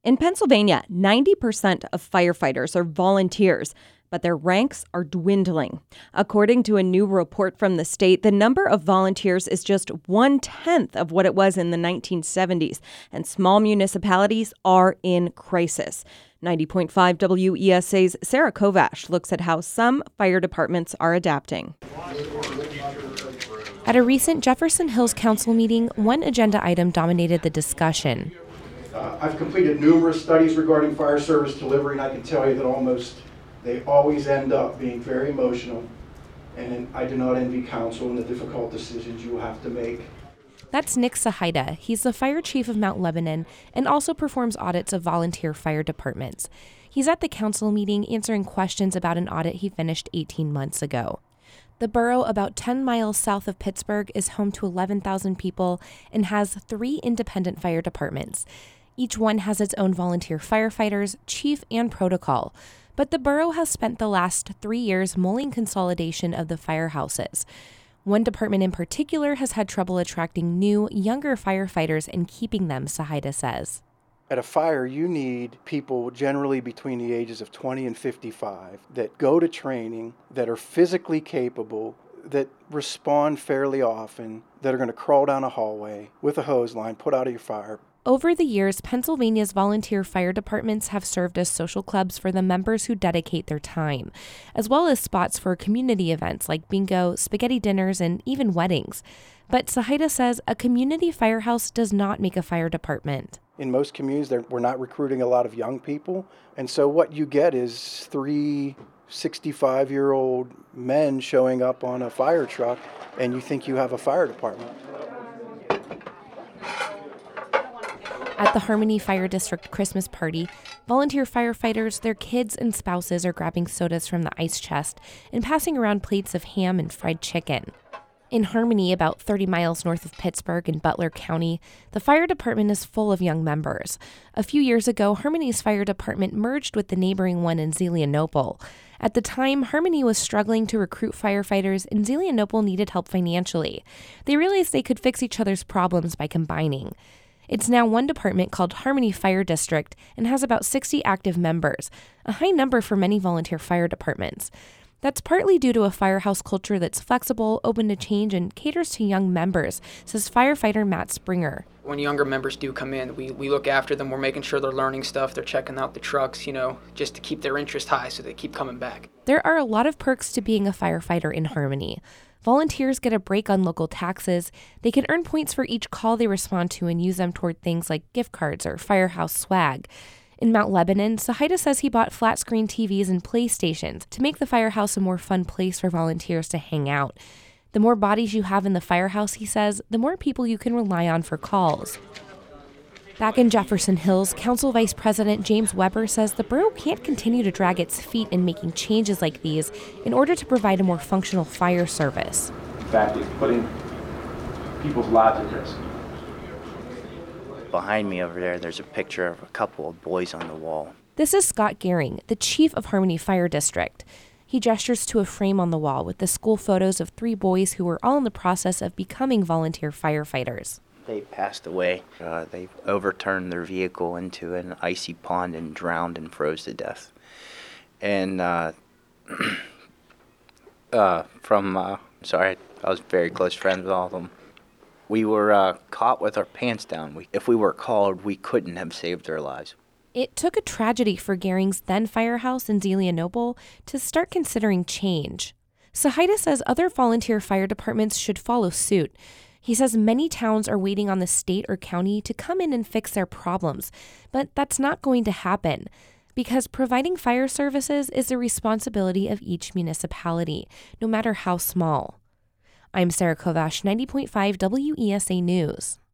In Pennsylvania, 90% of firefighters are volunteers, but their ranks are dwindling. According to a new report from the state, the number of volunteers is just 1/10 of what it was in the 1970s, and small municipalities are in crisis. 90.5 WESA's Sarah Kovash looks at how some fire departments are adapting. At a recent Jefferson Hills Council meeting, one agenda item dominated the discussion. I've completed numerous studies regarding fire service delivery, and I can tell you that they always end up being very emotional, and I do not envy council and the difficult decisions you will have to make. That's Nick Sahida. He's the fire chief of Mount Lebanon and also performs audits of volunteer fire departments. He's at the council meeting answering questions about an audit he finished 18 months ago. The borough, about 10 miles south of Pittsburgh, is home to 11,000 people and has 3 independent fire departments. Each one has its own volunteer firefighters, chief, and protocol. But the borough has spent the last 3 years mulling consolidation of the firehouses. One department in particular has had trouble attracting new, younger firefighters and keeping them, Sahida says. At a fire, you need people generally between the ages of 20 and 55 that go to training, that are physically capable, that respond fairly often, that are going to crawl down a hallway with a hose line, put out your fire. Over the years, Pennsylvania's volunteer fire departments have served as social clubs for the members who dedicate their time, as well as spots for community events like bingo, spaghetti dinners, and even weddings. But Sahida says a community firehouse does not make a fire department. In most communities, we're not recruiting a lot of young people, and so what you get is 3 65-year-old men showing up on a fire truck, and you think you have a fire department. At the Harmony Fire District Christmas party, volunteer firefighters, their kids, and spouses are grabbing sodas from the ice chest and passing around plates of ham and fried chicken. In Harmony, about 30 miles north of Pittsburgh in Butler County, the fire department is full of young members. A few years ago, Harmony's fire department merged with the neighboring one in Zelienople. At the time, Harmony was struggling to recruit firefighters, and Zelienople needed help financially. They realized they could fix each other's problems by combining. It's now one department called Harmony Fire District and has about 60 active members, a high number for many volunteer fire departments. That's partly due to a firehouse culture that's flexible, open to change, and caters to young members, says firefighter Matt Springer. When younger members do come in, we look after them. We're making sure they're learning stuff. They're checking out the trucks, just to keep their interest high so they keep coming back. There are a lot of perks to being a firefighter in Harmony. Volunteers get a break on local taxes. They can earn points for each call they respond to and use them toward things like gift cards or firehouse swag. In Mount Lebanon, Sahida says he bought flat-screen TVs and PlayStations to make the firehouse a more fun place for volunteers to hang out. The more bodies you have in the firehouse, he says, the more people you can rely on for calls. Back in Jefferson Hills, Council Vice President James Weber says the borough can't continue to drag its feet in making changes like these in order to provide a more functional fire service. In fact, it's putting people's lives at risk. Behind me over there's a picture of a couple of boys on the wall. This is Scott Gehring, the chief of Harmony Fire District. He gestures to a frame on the wall with the school photos of 3 boys who were all in the process of becoming volunteer firefighters. They passed away. They overturned their vehicle into an icy pond and drowned and froze to death. And I was very close friends with all of them. We were caught with our pants down. If we were called, we couldn't have saved their lives. It took a tragedy for Gehring's then firehouse in Zelienople to start considering change. Sahida says other volunteer fire departments should follow suit. He says many towns are waiting on the state or county to come in and fix their problems, but that's not going to happen because providing fire services is the responsibility of each municipality, no matter how small. I'm Sarah Kovash, 90.5 WESA News.